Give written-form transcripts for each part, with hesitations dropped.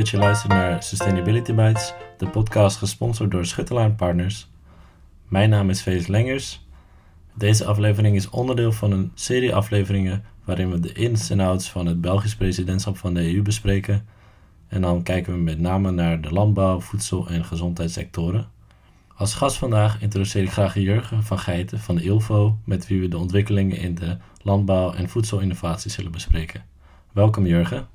dat je luistert naar Sustainability Bites, de podcast gesponsord door Schuttelaan Partners. Mijn naam is Vees Lengers. Deze aflevering is onderdeel van een serie afleveringen waarin we de ins en outs van het Belgisch presidentschap van de EU bespreken. En dan kijken we met name naar de landbouw, voedsel- en gezondheidssectoren. Als gast vandaag introduceer ik graag Jurgen van Geiten van de ILVO, met wie we de ontwikkelingen in de landbouw- en voedselinnovatie zullen bespreken. Welkom Jurgen.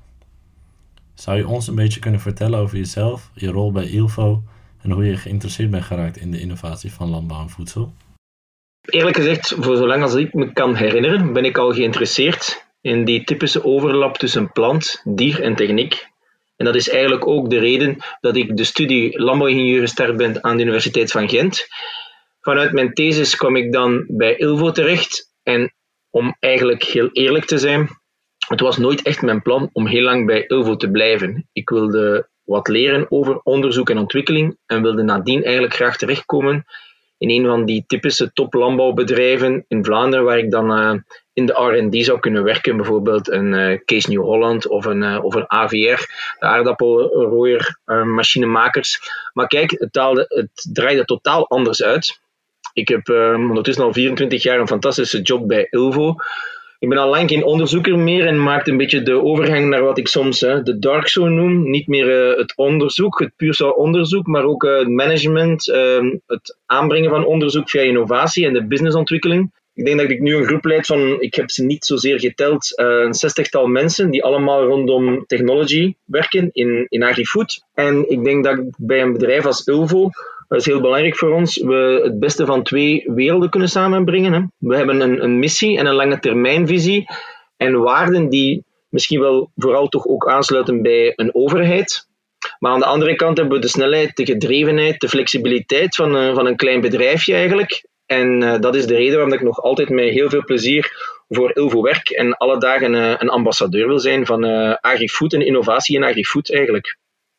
Zou je ons een beetje kunnen vertellen over jezelf, je rol bij ILVO en hoe je geïnteresseerd bent geraakt in de innovatie van landbouw en voedsel? Eerlijk gezegd, voor zolang als ik me kan herinneren, ben ik al geïnteresseerd in die typische overlap tussen plant, dier en techniek. En dat is eigenlijk ook de reden dat ik de studie landbouwingenieur gestart ben aan de Universiteit van Gent. Vanuit mijn thesis kwam ik dan bij ILVO terecht en om eigenlijk heel eerlijk te zijn, het was nooit echt mijn plan om heel lang bij ILVO te blijven. Ik wilde wat leren over onderzoek en ontwikkeling en wilde nadien eigenlijk graag terechtkomen in een van die typische toplandbouwbedrijven in Vlaanderen, waar ik dan in de R&D zou kunnen werken, bijvoorbeeld een Case New Holland of een AVR, de aardappelrooier machinemakers. Maar kijk, het draaide totaal anders uit. Ik heb ondertussen al 24 jaar een fantastische job bij ILVO. Ik ben al lang geen onderzoeker meer en maakte een beetje de overgang naar wat ik soms de dark zone noem. Niet meer het onderzoek, het puur zo onderzoek, maar ook het management, het aanbrengen van onderzoek via innovatie en de businessontwikkeling. Ik denk dat ik nu een groep leid van, ik heb ze niet zozeer geteld, een 60-tal mensen die allemaal rondom technology werken in agri-food. En ik denk dat bij een bedrijf als ILVO, dat is heel belangrijk voor ons, we het beste van twee werelden kunnen samenbrengen. Hè. We hebben een missie en een lange termijnvisie en waarden die misschien wel vooral toch ook aansluiten bij een overheid. Maar aan de andere kant hebben we de snelheid, de gedrevenheid, de flexibiliteit van een klein bedrijfje eigenlijk. En dat is de reden waarom ik nog altijd met heel veel plezier voor ILVO werk en alle dagen een ambassadeur wil zijn van agri-food en innovatie in agri-food eigenlijk.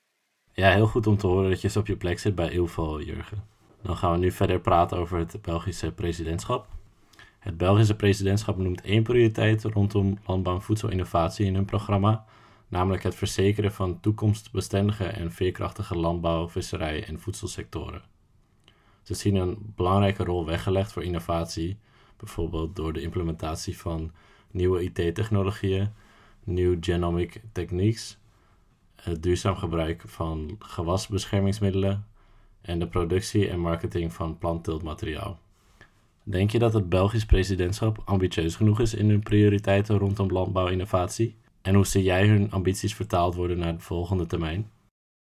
Ja, heel goed om te horen dat je zo op je plek zit bij ILVO, Jurgen. Dan gaan we nu verder praten over het Belgische presidentschap. Het Belgische presidentschap noemt 1 prioriteit rondom landbouw- en voedselinnovatie in hun programma, namelijk het verzekeren van toekomstbestendige en veerkrachtige landbouw, visserij en voedselsectoren. Ze zien een belangrijke rol weggelegd voor innovatie, bijvoorbeeld door de implementatie van nieuwe IT-technologieën, new genomic techniques, het duurzaam gebruik van gewasbeschermingsmiddelen en de productie en marketing van plantteeltmateriaal. Denk je dat het Belgisch presidentschap ambitieus genoeg is in hun prioriteiten rondom landbouwinnovatie? En hoe zie jij hun ambities vertaald worden naar de volgende termijn?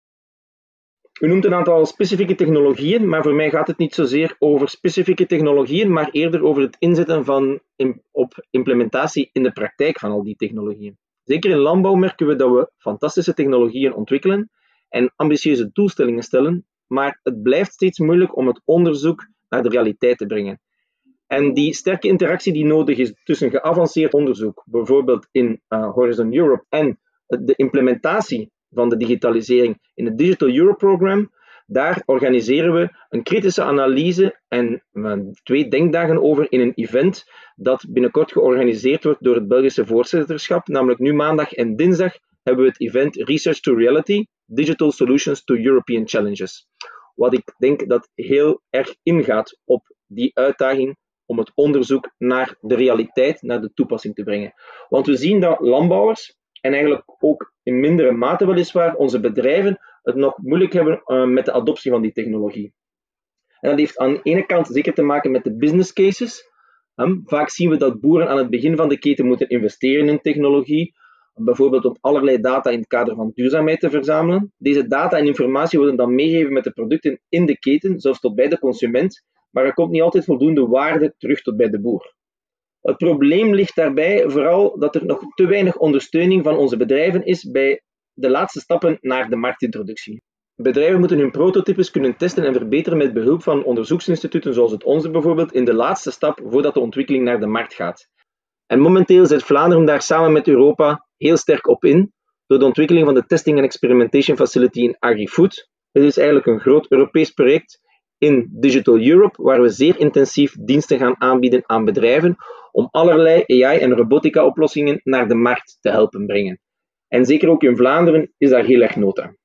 U noemt een aantal specifieke technologieën, maar voor mij gaat het niet zozeer over specifieke technologieën, maar eerder over het inzetten op implementatie in de praktijk van al die technologieën. Zeker in landbouw merken we dat we fantastische technologieën ontwikkelen en ambitieuze doelstellingen stellen, maar het blijft steeds moeilijk om het onderzoek naar de realiteit te brengen. En die sterke interactie die nodig is tussen geavanceerd onderzoek, bijvoorbeeld in Horizon Europe, en de implementatie van de digitalisering in het Digital Europe Program, daar organiseren we een kritische analyse en 2 denkdagen over in een event dat binnenkort georganiseerd wordt door het Belgische voorzitterschap, namelijk nu maandag en dinsdag hebben we het event Research to Reality, Digital Solutions to European Challenges. Wat ik denk dat heel erg ingaat op die uitdaging om het onderzoek naar de realiteit, naar de toepassing te brengen. Want we zien dat landbouwers, en eigenlijk ook in mindere mate weliswaar, onze bedrijven het nog moeilijk hebben met de adoptie van die technologie. En dat heeft aan de ene kant zeker te maken met de business cases. Vaak zien we dat boeren aan het begin van de keten moeten investeren in technologie, bijvoorbeeld om allerlei data in het kader van duurzaamheid te verzamelen. Deze data en informatie worden dan meegegeven met de producten in de keten, zelfs tot bij de consument, maar er komt niet altijd voldoende waarde terug tot bij de boer. Het probleem ligt daarbij vooral dat er nog te weinig ondersteuning van onze bedrijven is bij de laatste stappen naar de marktintroductie. Bedrijven moeten hun prototypes kunnen testen en verbeteren met behulp van onderzoeksinstituten zoals het onze bijvoorbeeld in de laatste stap voordat de ontwikkeling naar de markt gaat. En momenteel zet Vlaanderen daar samen met Europa heel sterk op in door de ontwikkeling van de Testing and Experimentation Facility in agri-food. Dit is eigenlijk een groot Europees project in Digital Europe, waar we zeer intensief diensten gaan aanbieden aan bedrijven om allerlei AI- en robotica-oplossingen naar de markt te helpen brengen. En zeker ook in Vlaanderen is daar heel erg nood aan.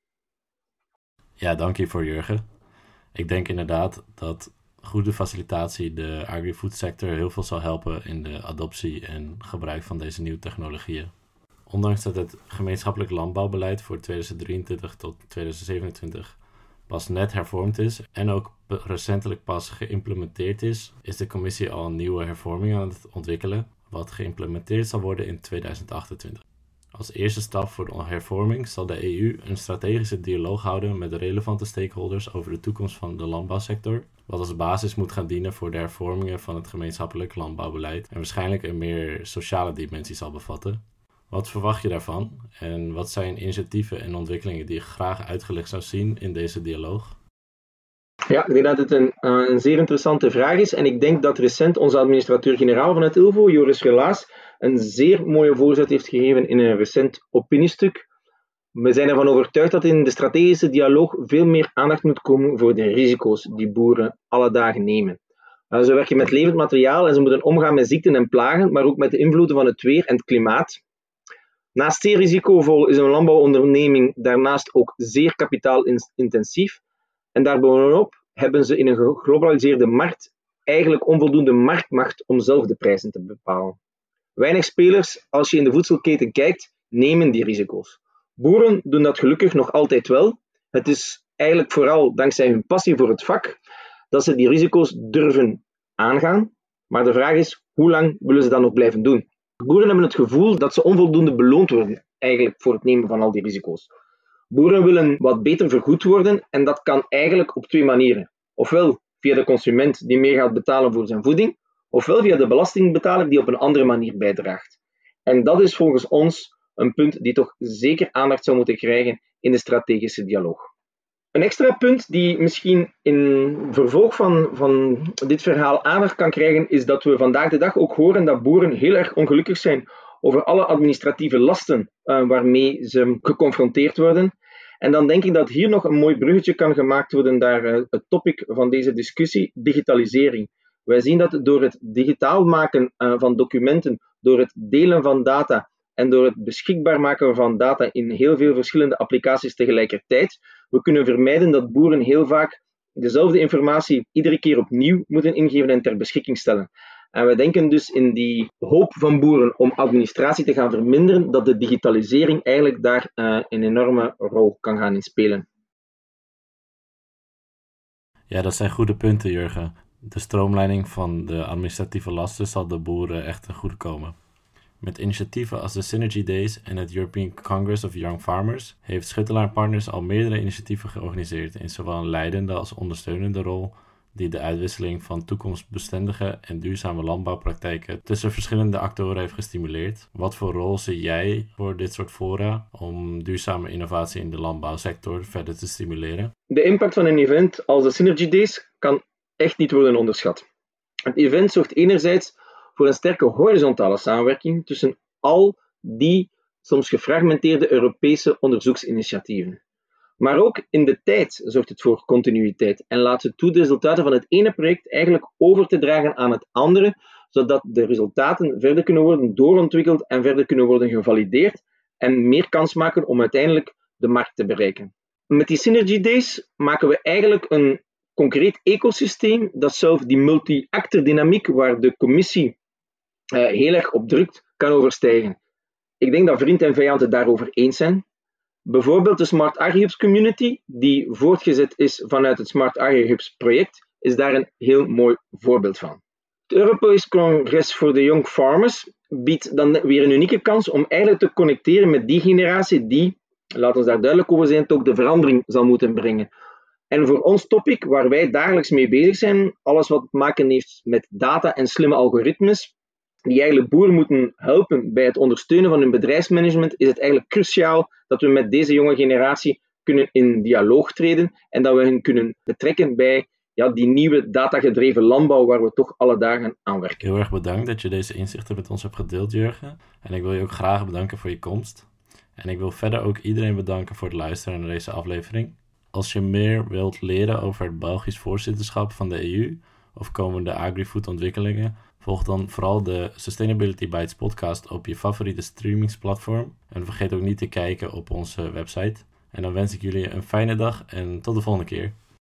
Ja, dank je voor Jurgen. Ik denk inderdaad dat goede facilitatie de agri-food sector heel veel zal helpen in de adoptie en gebruik van deze nieuwe technologieën. Ondanks dat het gemeenschappelijk landbouwbeleid voor 2023 tot 2027 pas net hervormd is en ook recentelijk pas geïmplementeerd is de commissie al een nieuwe hervorming aan het ontwikkelen, wat geïmplementeerd zal worden in 2028. Als eerste stap voor de hervorming zal de EU een strategische dialoog houden met de relevante stakeholders over de toekomst van de landbouwsector, wat als basis moet gaan dienen voor de hervormingen van het gemeenschappelijk landbouwbeleid en waarschijnlijk een meer sociale dimensie zal bevatten. Wat verwacht je daarvan en wat zijn initiatieven en ontwikkelingen die je graag uitgelegd zou zien in deze dialoog? Ja, ik denk dat het een zeer interessante vraag is en ik denk dat recent onze administrateur-generaal van het ILVO, Joris Relaas, een zeer mooie voorzet heeft gegeven in een recent opiniestuk. We zijn ervan overtuigd dat in de strategische dialoog veel meer aandacht moet komen voor de risico's die boeren alle dagen nemen. Ze werken met levend materiaal en ze moeten omgaan met ziekten en plagen, maar ook met de invloeden van het weer en het klimaat. Naast zeer risicovol is een landbouwonderneming daarnaast ook zeer kapitaalintensief. En daarbovenop hebben ze in een geglobaliseerde markt eigenlijk onvoldoende marktmacht om zelf de prijzen te bepalen. Weinig spelers, als je in de voedselketen kijkt, nemen die risico's. Boeren doen dat gelukkig nog altijd wel. Het is eigenlijk vooral dankzij hun passie voor het vak dat ze die risico's durven aangaan. Maar de vraag is, hoe lang willen ze dat nog blijven doen? Boeren hebben het gevoel dat ze onvoldoende beloond worden eigenlijk voor het nemen van al die risico's. Boeren willen wat beter vergoed worden en dat kan eigenlijk op twee manieren. Ofwel via de consument die meer gaat betalen voor zijn voeding, ofwel via de belastingbetaler die op een andere manier bijdraagt. En dat is volgens ons een punt die toch zeker aandacht zou moeten krijgen in de strategische dialoog. Een extra punt die misschien in vervolg van dit verhaal aandacht kan krijgen, is dat we vandaag de dag ook horen dat boeren heel erg ongelukkig zijn over alle administratieve lasten waarmee ze geconfronteerd worden. En dan denk ik dat hier nog een mooi bruggetje kan gemaakt worden naar het topic van deze discussie, digitalisering. Wij zien dat door het digitaal maken van documenten, door het delen van data en door het beschikbaar maken van data in heel veel verschillende applicaties tegelijkertijd, we kunnen vermijden dat boeren heel vaak dezelfde informatie iedere keer opnieuw moeten ingeven en ter beschikking stellen. En we denken dus in die hoop van boeren om administratie te gaan verminderen, dat de digitalisering eigenlijk daar een enorme rol kan gaan inspelen. Ja, dat zijn goede punten, Jurgen. De stroomlijning van de administratieve lasten zal de boeren echt ten goede komen. Met initiatieven als de Synergy Days en het European Congress of Young Farmers heeft Schuttelaar Partners al meerdere initiatieven georganiseerd in zowel een leidende als ondersteunende rol die de uitwisseling van toekomstbestendige en duurzame landbouwpraktijken tussen verschillende actoren heeft gestimuleerd. Wat voor rol zie jij voor dit soort fora om duurzame innovatie in de landbouwsector verder te stimuleren? De impact van een event als de Synergy Days kan echt niet worden onderschat. Het event zorgt enerzijds voor een sterke horizontale samenwerking tussen al die soms gefragmenteerde Europese onderzoeksinitiatieven. Maar ook in de tijd zorgt het voor continuïteit en laat het toe de resultaten van het ene project eigenlijk over te dragen aan het andere, zodat de resultaten verder kunnen worden doorontwikkeld en verder kunnen worden gevalideerd en meer kans maken om uiteindelijk de markt te bereiken. Met die Synergy Days maken we eigenlijk een concreet ecosysteem dat zelf die multi-actor dynamiek waar de commissie heel erg op drukt, kan overstijgen. Ik denk dat vriend en vijand het daarover eens zijn. Bijvoorbeeld de Smart AgriHubs community, die voortgezet is vanuit het Smart AgriHubs project, is daar een heel mooi voorbeeld van. Het Europees Congres voor de Young Farmers biedt dan weer een unieke kans om eigenlijk te connecteren met die generatie die, laten we daar duidelijk over zijn, ook de verandering zal moeten brengen. En voor ons topic, waar wij dagelijks mee bezig zijn, alles wat te maken heeft met data en slimme algoritmes, die eigenlijk boeren moeten helpen bij het ondersteunen van hun bedrijfsmanagement, is het eigenlijk cruciaal dat we met deze jonge generatie kunnen in dialoog treden en dat we hen kunnen betrekken bij die nieuwe datagedreven landbouw waar we toch alle dagen aan werken. Heel erg bedankt dat je deze inzichten met ons hebt gedeeld, Jurgen. En ik wil je ook graag bedanken voor je komst. En ik wil verder ook iedereen bedanken voor het luisteren naar deze aflevering. Als je meer wilt leren over het Belgisch voorzitterschap van de EU of komende agri-food ontwikkelingen, Volg dan vooral de Sustainability Bites podcast op je favoriete streamingsplatform. En vergeet ook niet te kijken op onze website. En dan wens ik jullie een fijne dag en tot de volgende keer.